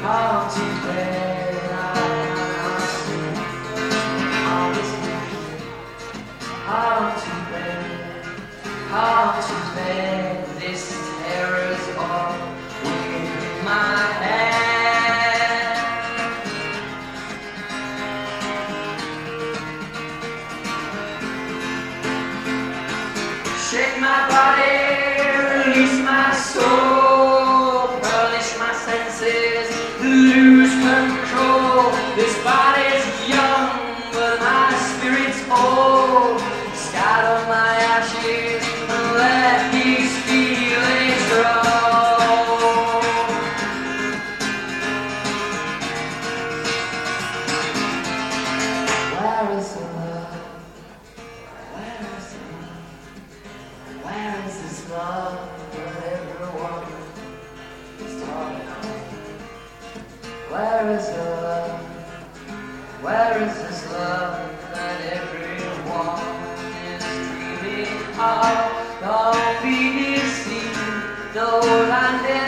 How to bear all this pain. How to bear this terror's all within my hand. Shake my body, release my soul, burnish my senses, lose control. This body's young, but my spirit's old. Scatter my ashes and let these feelings grow. Where is the love? Where is the love? Where is this love that everyone is talking of? Where is the love? Where is this love that everyone is dreaming of? Don't be deceived, though I never